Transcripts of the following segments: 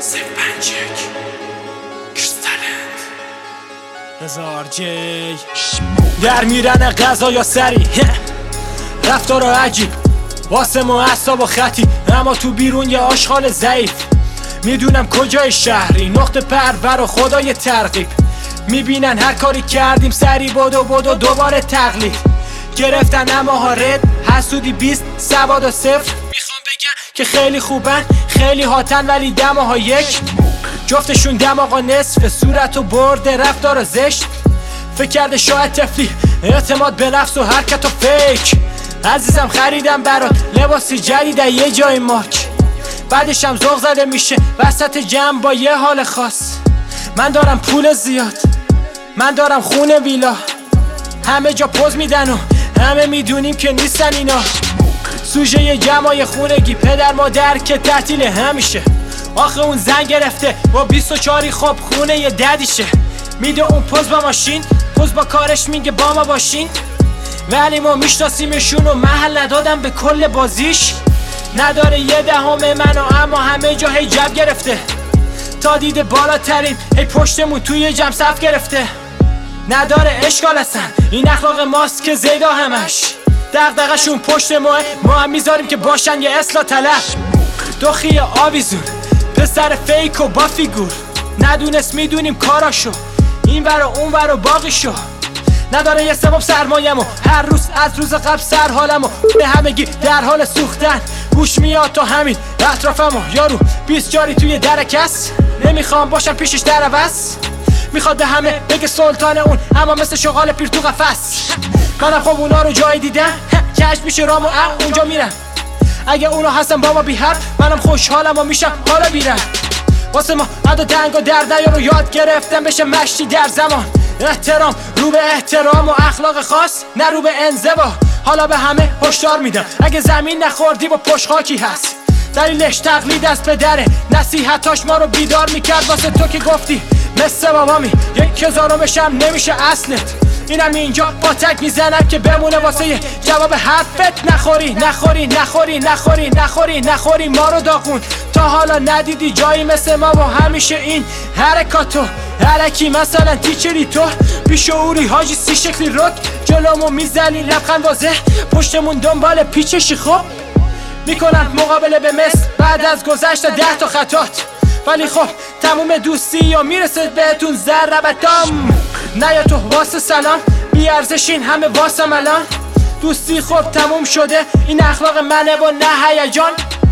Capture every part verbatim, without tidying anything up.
Sepancek Crystalland هزار جی در میرن غذا یا سری رفتار عجیب واسه ما اعصاب و خطی، اما تو بیرون یه آشغال ضعیف. میدونم کجای شهری، نقطه پرور و خدای ترغیب. میبینن هر کاری کردیم سری بدو بدو دوباره تقلید. گرفتن اما ها رد، حسودی بیست، سواد و صفر. میخوام بگم که خیلی خوبن، خیلی هاتن، ولی دماها یک. جفتشون دماغا نصف، صورت و برده، رفتار و زشت. فکر کرده شاید تفلی، اعتماد به نفس و حرکت و فیک. عزیزم خریدم برات لباسی جدید یه جای مارک، بعدش هم ذوق زده میشه وسط جمع با یه حال خاص. من دارم پول زیاد، من دارم خونه ویلا، همه جا پوز میدن و همه میدونیم که نیستن اینا. سوژه جمعای خونگی، پدر مادر که تعطیل همیشه. آخه اون زن گرفته با بیست و چاری خب خونه یه ددیشه. میده اون پوز با ماشین، پوز با کارش میگه با ما باشین، ولی ما میشناسیمشون و محل ندادم به کل بازیش. نداره یه دهم منو، اما همه جا هی جب گرفته. تا دیده بالاترین هی پشتمون توی جمع صف گرفته. نداره اشکال اصلا، این اخلاق ماست که زیدا همش. دغدغه‌شون پشت ماه، ما هم میذاریم که باشن یه اصلاح طلب. دخی آویزون، پسر فیک و با فیگور، ندونست میدونیم کاراشو، این ور و اون ور و باقیشو. نداره یه سبب سرمایه‌مو، هر روز از روز قبل سر حالمو. به همگی در حال سوختن، گوش میاد تا همین اطرافمو. یارو بیست جاری توی درکس، نمیخوام باشم پیشش در عوض. میخواد به همه بگه سلطان اون، اما مثل شغال پیر تو قفس. منم خب اونا رو جایی دیدم، کش میشه رامو اونجا میرم. اگه اونا هستن بابا بی حرف، منم خوشحالم و میشم حالا بیرم. واسه ما عدا دنگ و درد رو یاد گرفتم بشه مشتی در زمان. احترام رو به احترام و اخلاق خاص، نه رو به انزوا. حالا به همه هشدار میدم، اگه زمین نخوردی با پشت خاکی هست. دلیلش تقلید از پدره، نصیحتاش ما رو بیدار میکرد. واسه تو که گفتی مثل بابامی، یک هزارمش هم نمیشه اصلت. اینم اینجا با تک میزنم که بمونه واسه یه جواب حرفت. نخوری نخوری نخوری نخوری نخوری نخوری ما رو داغون. تا حالا ندیدی جایی مثل ما و همیشه این حرکاتو علکی. مثلا تیچری تو بیشعوری حاجی سی شکلی رک، جلومو میزنی لبخند واضح، پشتمون دنبال پیچشی. خب میکنن مقابله به مثل بعد از گذشت ده تا خطات. ولی خب تموم دوستی یا میرسه بهتون ضربتام. نه یا تو واسه سلام بی ارزشین، همه واسه ملان. دوستی خب تموم شده، این اخلاق منه و نه هیجان.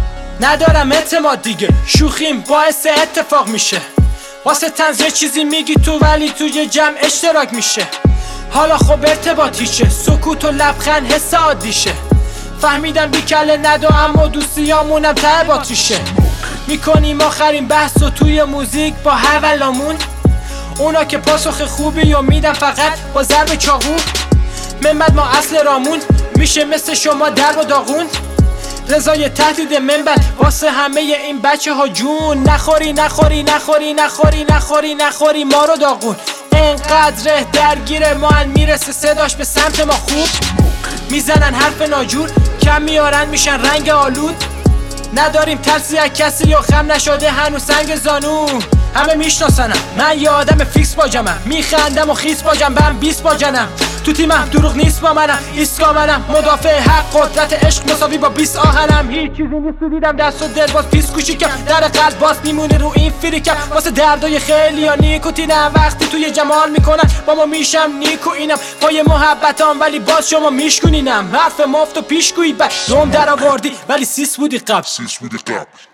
ندارم اعتماد دیگه، شوخیم باعث اتفاق میشه. واسه طنز یه چیزی میگی تو، ولی توی جمع اشتراک میشه. حالا خب ارتباطی چه، سکوت و لبخند حس عادیشه. فهمیدم بی کله ندو، اما دوستیامونم ته باتریشه. میکنیم آخرین بحث و توی موزیک با حولامون. اونا که پاسخ خوبی و میدن فقط با ضرب چاقو. منبد ما اصل رامون، میشه مثل شما در و داغون. رضای تهدید منبد واسه همه این بچه ها جون. نخوری نخوری نخوری نخوری نخوری نخوری ما رو داغون. انقدر درگیر ما ان میرسه صداش به سمت ما خوب. میزنن حرف ناجور، کم میارن میشن رنگ آلود. نداریم ترسی از کسی یا خم نشده هنوز سنگ زانو. همه میشناسنم، من یه آدم فیکس با جمعم. میخندم و خیس با جنبم، بیست با جنم. تو تیمم دروغ نیست با منم، ایسکا منم. مدافع حق قدرت عشق مساوی با بیست آهنم. هیچ چیزی نیست تو دیدم دست و دل باز پیس کوچیکم. در قلب باز میمونه رو این فریکم. واسه دردای خیلی ها نیکوتینم، وقتی توی جمال میکنن با ما میشم نیکو اینم. پای محبتام ولی باز شما میشکنینم. حرف مفت و پیشگویی بد دوم در آوردی، ولی سیس بودی قبل.